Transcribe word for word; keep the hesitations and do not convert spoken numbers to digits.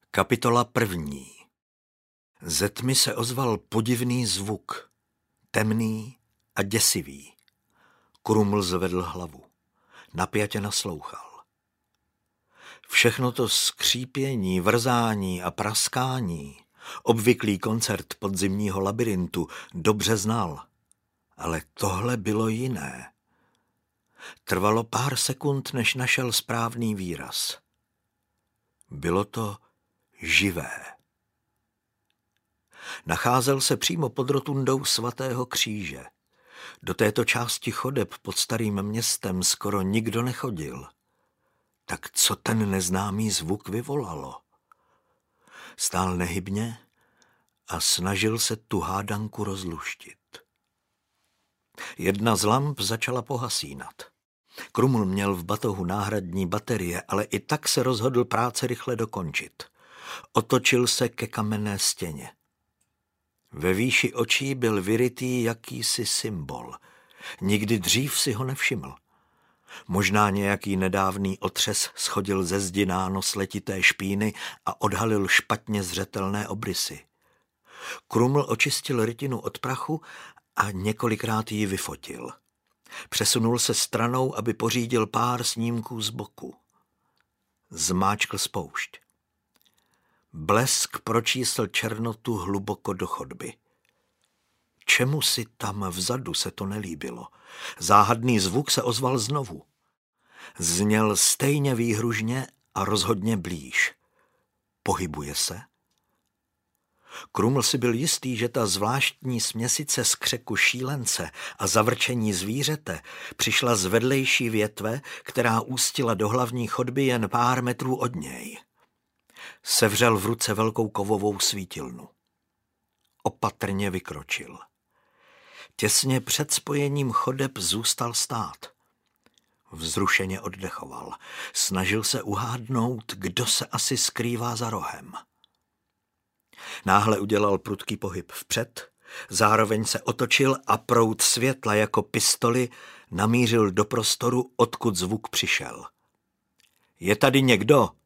Kapitola první. Ze tmy se ozval podivný zvuk, temný a děsivý. Kruml zvedl hlavu. Napjatě naslouchal. Všechno to skřípění, vrzání a praskání, obvyklý koncert podzimního labyrintu, dobře znal. Ale tohle bylo jiné. Trvalo pár sekund, než našel správný výraz. Bylo to živé. Nacházel se přímo pod rotundou svatého kříže. Do této části chodeb pod starým městem skoro nikdo nechodil. Tak co ten neznámý zvuk vyvolalo? Stál nehybně a snažil se tu hádanku rozluštit. Jedna z lamp začala pohasínat. Kruml měl v batohu náhradní baterie, ale i tak se rozhodl práce rychle dokončit. Otočil se ke kamenné stěně. Ve výši očí byl vyrytý jakýsi symbol. Nikdy dřív si ho nevšiml. Možná nějaký nedávný otřes schodil ze zdi nános letité špíny a odhalil špatně zřetelné obrysy. Kruml očistil rytinu od prachu a několikrát ji vyfotil. Přesunul se stranou, aby pořídil pár snímků z boku. Zmáčkl spoušť. Blesk pročísl černotu hluboko do chodby. Čemu si tam vzadu se to nelíbilo? Záhadný zvuk se ozval znovu. Zněl stejně výhružně a rozhodně blíž. Pohybuje se? Kruml si byl jistý, že ta zvláštní směsice skřeku šílence a zavrčení zvířete přišla z vedlejší větve, která ústila do hlavní chodby jen pár metrů od něj. Sevřel v ruce velkou kovovou svítilnu. Opatrně vykročil. Těsně před spojením chodeb zůstal stát. Vzrušeně oddechoval. Snažil se uhádnout, kdo se asi skrývá za rohem. Náhle udělal prudký pohyb vpřed, zároveň se otočil a proud světla jako pistoli namířil do prostoru, odkud zvuk přišel. Je tady někdo?